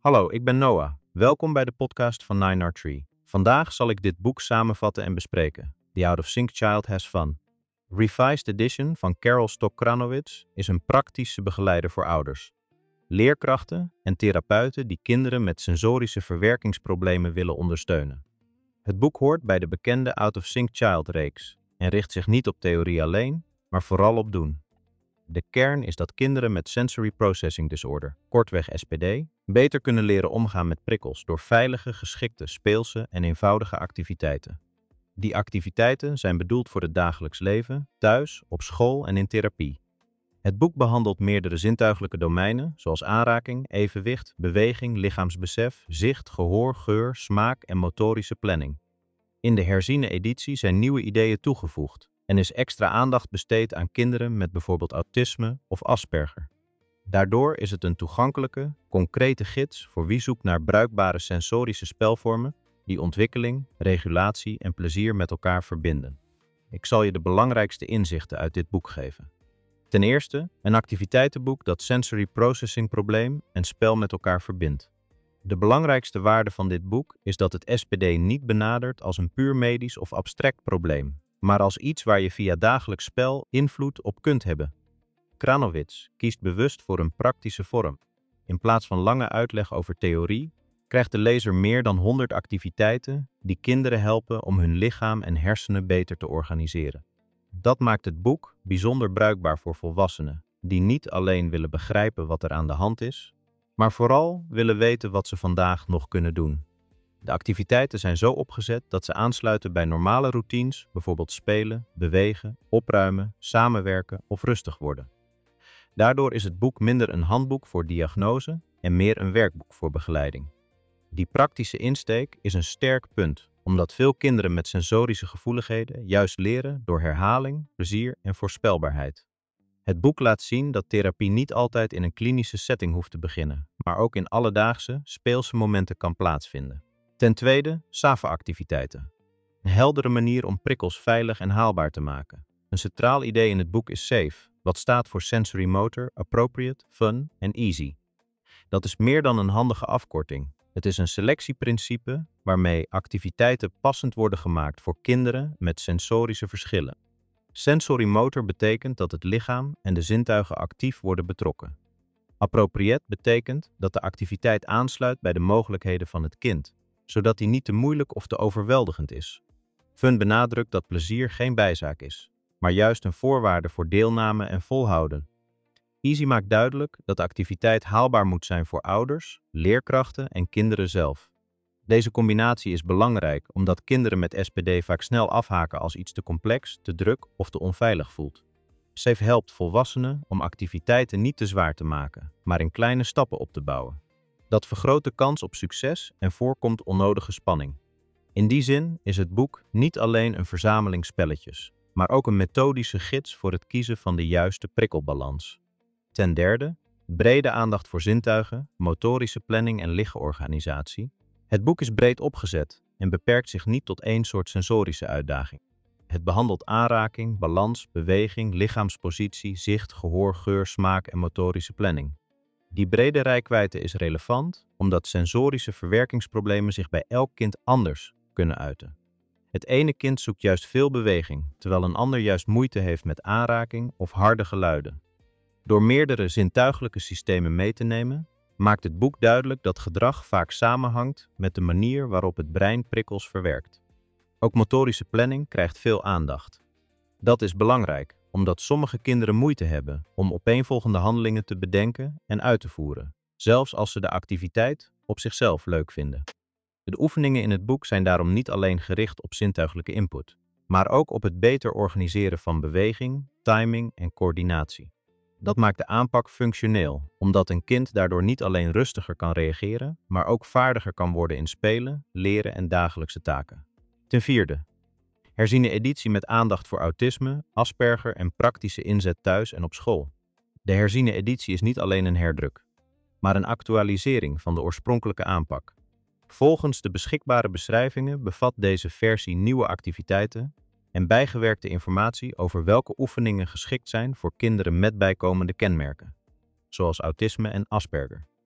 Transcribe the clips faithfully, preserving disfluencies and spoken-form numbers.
Hallo, ik ben Noah. Welkom bij de podcast van nine R Tree. Vandaag zal ik dit boek samenvatten en bespreken. The Out of Sync Child Has Fun. Revised Edition van Carol Stock-Kranowitz is een praktische begeleider voor ouders, leerkrachten en therapeuten die kinderen met sensorische verwerkingsproblemen willen ondersteunen. Het boek hoort bij de bekende Out of Sync Child reeks en richt zich niet op theorie alleen, maar vooral op doen. De kern is dat kinderen met Sensory Processing Disorder, kortweg S P D, beter kunnen leren omgaan met prikkels door veilige, geschikte, speelse en eenvoudige activiteiten. Die activiteiten zijn bedoeld voor het dagelijks leven, thuis, op school en in therapie. Het boek behandelt meerdere zintuiglijke domeinen, zoals aanraking, evenwicht, beweging, lichaamsbesef, zicht, gehoor, geur, smaak en motorische planning. In de herziene editie zijn nieuwe ideeën toegevoegd en is extra aandacht besteed aan kinderen met bijvoorbeeld autisme of Asperger. Daardoor is het een toegankelijke, concrete gids voor wie zoekt naar bruikbare sensorische spelvormen die ontwikkeling, regulatie en plezier met elkaar verbinden. Ik zal je de belangrijkste inzichten uit dit boek geven. Ten eerste, een activiteitenboek dat sensory processing probleem en spel met elkaar verbindt. De belangrijkste waarde van dit boek is dat het S P D niet benadert als een puur medisch of abstract probleem, maar als iets waar je via dagelijks spel invloed op kunt hebben. Kranowitz kiest bewust voor een praktische vorm. In plaats van lange uitleg over theorie, krijgt de lezer meer dan honderd activiteiten die kinderen helpen om hun lichaam en hersenen beter te organiseren. Dat maakt het boek bijzonder bruikbaar voor volwassenen, die niet alleen willen begrijpen wat er aan de hand is, maar vooral willen weten wat ze vandaag nog kunnen doen. De activiteiten zijn zo opgezet dat ze aansluiten bij normale routines, bijvoorbeeld spelen, bewegen, opruimen, samenwerken of rustig worden. Daardoor is het boek minder een handboek voor diagnose en meer een werkboek voor begeleiding. Die praktische insteek is een sterk punt, omdat veel kinderen met sensorische gevoeligheden juist leren door herhaling, plezier en voorspelbaarheid. Het boek laat zien dat therapie niet altijd in een klinische setting hoeft te beginnen, maar ook in alledaagse, speelse momenten kan plaatsvinden. Ten tweede, S A F E-activiteiten. Een heldere manier om prikkels veilig en haalbaar te maken. Een centraal idee in het boek is SAFE, wat staat voor Sensory Motor, Appropriate, Fun en Easy. Dat is meer dan een handige afkorting. Het is een selectieprincipe waarmee activiteiten passend worden gemaakt voor kinderen met sensorische verschillen. Sensory motor betekent dat het lichaam en de zintuigen actief worden betrokken. Appropriate betekent dat de activiteit aansluit bij de mogelijkheden van het kind, zodat die niet te moeilijk of te overweldigend is. Fun benadrukt dat plezier geen bijzaak is, maar juist een voorwaarde voor deelname en volhouden. Easy maakt duidelijk dat de activiteit haalbaar moet zijn voor ouders, leerkrachten en kinderen zelf. Deze combinatie is belangrijk omdat kinderen met S P D vaak snel afhaken als iets te complex, te druk of te onveilig voelt. SAFE helpt volwassenen om activiteiten niet te zwaar te maken, maar in kleine stappen op te bouwen. Dat vergroot de kans op succes en voorkomt onnodige spanning. In die zin is het boek niet alleen een verzameling spelletjes, maar ook een methodische gids voor het kiezen van de juiste prikkelbalans. Ten derde, brede aandacht voor zintuigen, motorische planning en lichaamsorganisatie. Het boek is breed opgezet en beperkt zich niet tot één soort sensorische uitdaging. Het behandelt aanraking, balans, beweging, lichaamspositie, zicht, gehoor, geur, smaak en motorische planning. Die brede reikwijdte is relevant omdat sensorische verwerkingsproblemen zich bij elk kind anders kunnen uiten. Het ene kind zoekt juist veel beweging, terwijl een ander juist moeite heeft met aanraking of harde geluiden. Door meerdere zintuiglijke systemen mee te nemen, maakt het boek duidelijk dat gedrag vaak samenhangt met de manier waarop het brein prikkels verwerkt. Ook motorische planning krijgt veel aandacht. Dat is belangrijk, omdat sommige kinderen moeite hebben om opeenvolgende handelingen te bedenken en uit te voeren, zelfs als ze de activiteit op zichzelf leuk vinden. De oefeningen in het boek zijn daarom niet alleen gericht op zintuiglijke input, maar ook op het beter organiseren van beweging, timing en coördinatie. Dat maakt de aanpak functioneel, omdat een kind daardoor niet alleen rustiger kan reageren, maar ook vaardiger kan worden in spelen, leren en dagelijkse taken. Ten vierde, herziene editie met aandacht voor autisme, Asperger en praktische inzet thuis en op school. De herziene editie is niet alleen een herdruk, maar een actualisering van de oorspronkelijke aanpak. Volgens de beschikbare beschrijvingen bevat deze versie nieuwe activiteiten en bijgewerkte informatie over welke oefeningen geschikt zijn voor kinderen met bijkomende kenmerken, zoals autisme en Asperger.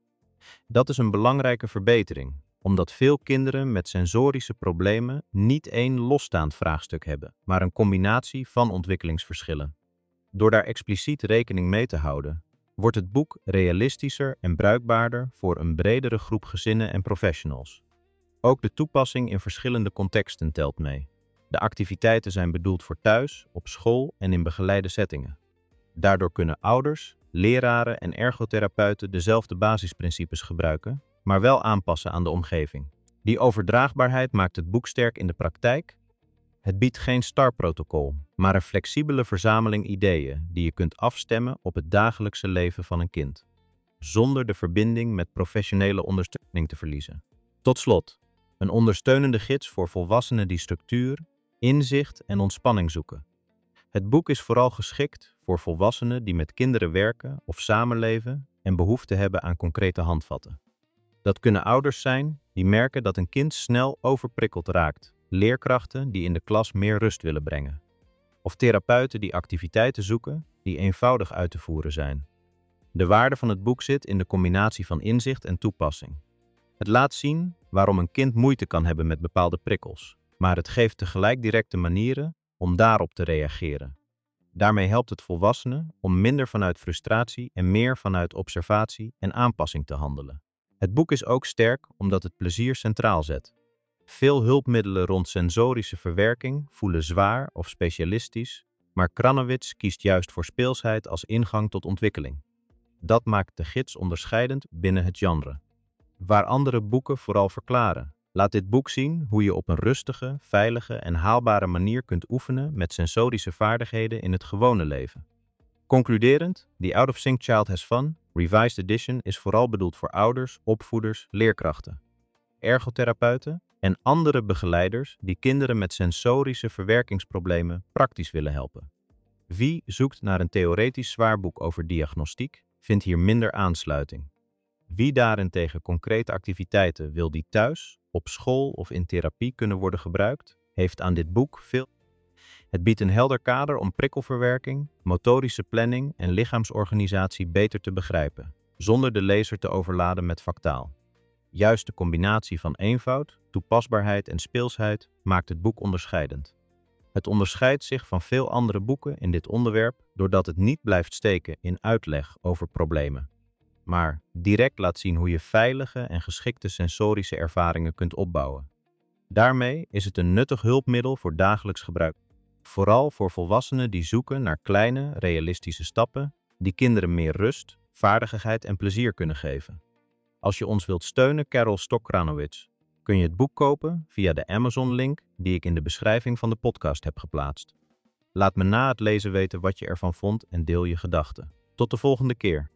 Dat is een belangrijke verbetering, omdat veel kinderen met sensorische problemen niet één losstaand vraagstuk hebben, maar een combinatie van ontwikkelingsverschillen. Door daar expliciet rekening mee te houden, wordt het boek realistischer en bruikbaarder voor een bredere groep gezinnen en professionals. Ook de toepassing in verschillende contexten telt mee. De activiteiten zijn bedoeld voor thuis, op school en in begeleide settingen. Daardoor kunnen ouders, leraren en ergotherapeuten dezelfde basisprincipes gebruiken, maar wel aanpassen aan de omgeving. Die overdraagbaarheid maakt het boek sterk in de praktijk. Het biedt geen STAR-protocol, maar een flexibele verzameling ideeën die je kunt afstemmen op het dagelijkse leven van een kind, zonder de verbinding met professionele ondersteuning te verliezen. Tot slot, een ondersteunende gids voor volwassenen die structuur, inzicht en ontspanning zoeken. Het boek is vooral geschikt voor volwassenen die met kinderen werken of samenleven en behoefte hebben aan concrete handvatten. Dat kunnen ouders zijn die merken dat een kind snel overprikkeld raakt, leerkrachten die in de klas meer rust willen brengen, of therapeuten die activiteiten zoeken die eenvoudig uit te voeren zijn. De waarde van het boek zit in de combinatie van inzicht en toepassing. Het laat zien waarom een kind moeite kan hebben met bepaalde prikkels, maar het geeft tegelijk directe manieren om daarop te reageren. Daarmee helpt het volwassenen om minder vanuit frustratie en meer vanuit observatie en aanpassing te handelen. Het boek is ook sterk omdat het plezier centraal zet. Veel hulpmiddelen rond sensorische verwerking voelen zwaar of specialistisch, maar Kranowitz kiest juist voor speelsheid als ingang tot ontwikkeling. Dat maakt de gids onderscheidend binnen het genre. Waar andere boeken vooral verklaren, laat dit boek zien hoe je op een rustige, veilige en haalbare manier kunt oefenen met sensorische vaardigheden in het gewone leven. Concluderend, The Out of Sync Child Has Fun, Revised Edition is vooral bedoeld voor ouders, opvoeders, leerkrachten, ergotherapeuten en andere begeleiders die kinderen met sensorische verwerkingsproblemen praktisch willen helpen. Wie zoekt naar een theoretisch zwaar boek over diagnostiek, vindt hier minder aansluiting. Wie daarentegen concrete activiteiten wil die thuis, op school of in therapie kunnen worden gebruikt, heeft aan dit boek veel. Het biedt een helder kader om prikkelverwerking, motorische planning en lichaamsorganisatie beter te begrijpen, zonder de lezer te overladen met vaktaal. Juist de combinatie van eenvoud, toepasbaarheid en speelsheid maakt het boek onderscheidend. Het onderscheidt zich van veel andere boeken in dit onderwerp doordat het niet blijft steken in uitleg over problemen, maar direct laat zien hoe je veilige en geschikte sensorische ervaringen kunt opbouwen. Daarmee is het een nuttig hulpmiddel voor dagelijks gebruik, vooral voor volwassenen die zoeken naar kleine, realistische stappen die kinderen meer rust, vaardigheid en plezier kunnen geven. Als je ons wilt steunen, Carol Stock-Kranowitz, kun je het boek kopen via de Amazon-link die ik in de beschrijving van de podcast heb geplaatst. Laat me na het lezen weten wat je ervan vond en deel je gedachten. Tot de volgende keer.